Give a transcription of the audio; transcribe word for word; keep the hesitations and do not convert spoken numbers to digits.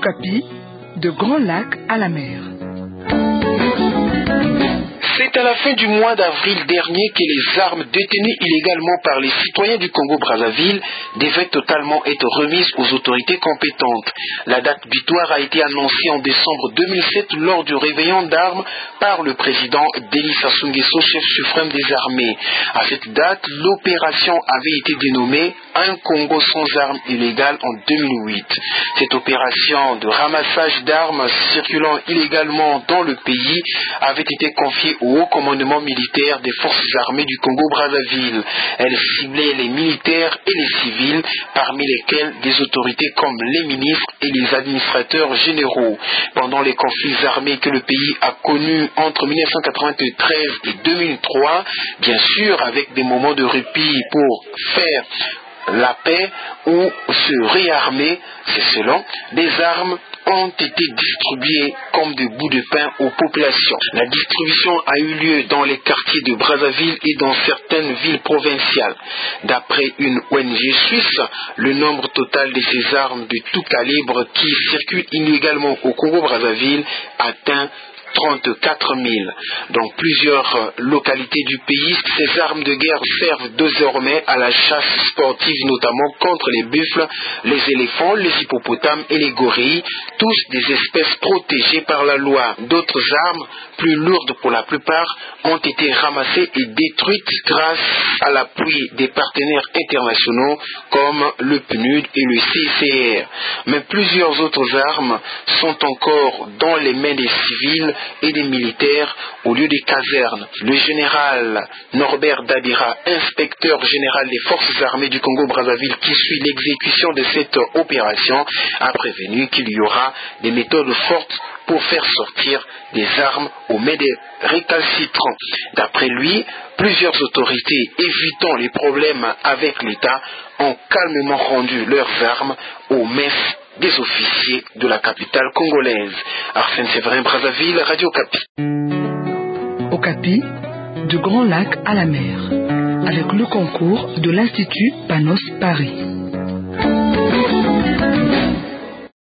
Okapi, de Grand Lac à la mer. C'est à la fin du mois d'avril dernier que les armes détenues illégalement par les citoyens du Congo-Brazzaville devaient totalement être remises aux autorités compétentes. La date butoir a été annoncée en décembre deux mille sept lors du réveillon d'armes par le président Denis Sassou Nguesso, chef suprême des armées. À cette date, l'opération avait été dénommée Un Congo sans armes illégales en deux mille huit. Cette opération de ramassage d'armes circulant illégalement dans le pays avait été confiée au haut commandement militaire des forces armées du Congo-Brazzaville. Elle ciblait les militaires et les civils, parmi lesquels des autorités comme les ministres et les administrateurs généraux. Pendant les conflits armés que le pays a connus entre mille neuf cent quatre-vingt-treize et deux mille trois, bien sûr avec des moments de répit pour faire la paix ou se réarmer, c'est selon, des armes ont été distribués comme des bouts de pain aux populations. La distribution a eu lieu dans les quartiers de Brazzaville et dans certaines villes provinciales. D'après une O N G suisse, le nombre total de ces armes de tout calibre qui circulent illégalement au Congo-Brazzaville atteint trente-quatre mille. Dans plusieurs localités du pays, ces armes de guerre servent désormais à la chasse sportive, notamment contre les buffles, les éléphants, les hippopotames et les gorilles, tous des espèces protégées par la loi. D'autres armes, plus lourdes pour la plupart, ont été ramassées et détruites grâce à l'appui des partenaires internationaux comme le P N U D et le C I C R. Mais plusieurs autres armes sont encore dans les mains des civils et des militaires au lieu des casernes. Le général Norbert Dabira, inspecteur général des forces armées du Congo-Brazzaville qui suit l'exécution de cette opération, a prévenu qu'il y aura des méthodes fortes pour faire sortir des armes aux mains des récalcitrants. D'après lui, plusieurs autorités évitant les problèmes avec l'État ont calmement rendu leurs armes aux mains des officiers de la capitale congolaise. Arsène Séverin, Brazzaville, Radio Okapi. Okapi, de Grand Lac à la mer, avec le concours de l'Institut Panos Paris.